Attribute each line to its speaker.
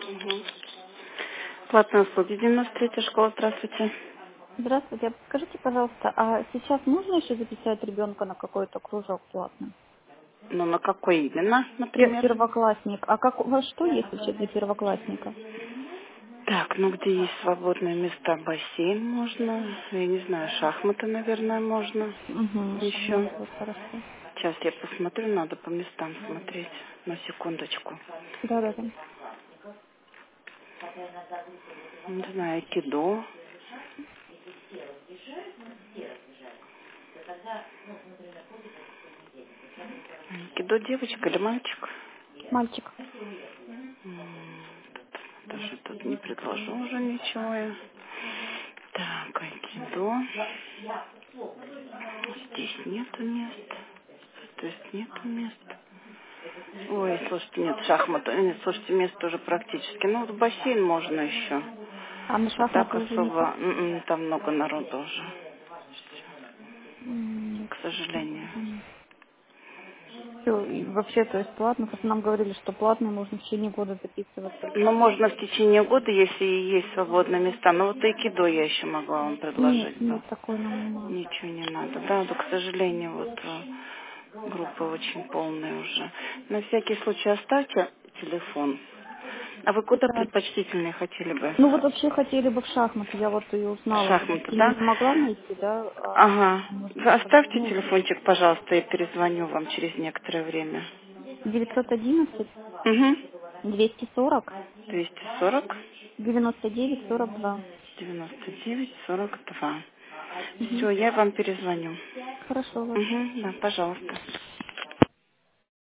Speaker 1: Угу. Платные услуги, 93-я школа, здравствуйте.
Speaker 2: Здравствуйте. Скажите, пожалуйста, а сейчас можно еще записать ребенка на какой-то кружок платный?
Speaker 1: Ну, на какой именно, например?
Speaker 2: Первоклассник. А как у вас что есть вообще для первоклассника?
Speaker 1: Так, ну где есть свободные места? Бассейн можно, я не знаю, шахматы, наверное, можно
Speaker 2: Угу,
Speaker 1: еще.
Speaker 2: шахматы, вот хорошо.
Speaker 1: Сейчас я посмотрю, надо по местам смотреть. На секундочку.
Speaker 2: Да-да-да.
Speaker 1: Не знаю, айкидо. Айкидо девочка или мальчик?
Speaker 2: Мальчик.
Speaker 1: Даже тут не предложу уже ничего я. Так, айкидо. Здесь нету мест. То есть нету мест. Ой, слушайте, нет, шахматы. Нет, слушайте, место уже практически. Ну, вот в бассейн можно еще.
Speaker 2: А на
Speaker 1: А так
Speaker 2: шахматы уже никак?
Speaker 1: особо, там много народу уже,
Speaker 2: М,
Speaker 1: к сожалению.
Speaker 2: Все, и вообще, то есть платно, хотя нам говорили, что платно можно в течение года записываться.
Speaker 1: Ну, можно в течение года, если есть свободные места. Но вот айкидо я еще могла вам предложить
Speaker 2: Нет,
Speaker 1: бы.
Speaker 2: нет, такой нам не надо.
Speaker 1: Ничего не надо. Да, да, к сожалению, вот группа очень полная уже. На всякий случай оставьте телефон. А вы куда
Speaker 2: Да.
Speaker 1: предпочтительнее хотели бы?
Speaker 2: Ну вот вообще хотели бы в шахматы, я вот и узнала, вот
Speaker 1: Шахматы,
Speaker 2: имя
Speaker 1: да?
Speaker 2: не могла найти, да,
Speaker 1: Ага.
Speaker 2: может
Speaker 1: Вы
Speaker 2: быть,
Speaker 1: оставьте
Speaker 2: ну,
Speaker 1: телефончик, пожалуйста, я перезвоню вам через некоторое время.
Speaker 2: 911
Speaker 1: Угу.
Speaker 2: 240
Speaker 1: 240
Speaker 2: 99 42.
Speaker 1: 99 42.
Speaker 2: Угу.
Speaker 1: Все, я вам перезвоню.
Speaker 2: Хорошо, ладно.
Speaker 1: Угу, да, пожалуйста.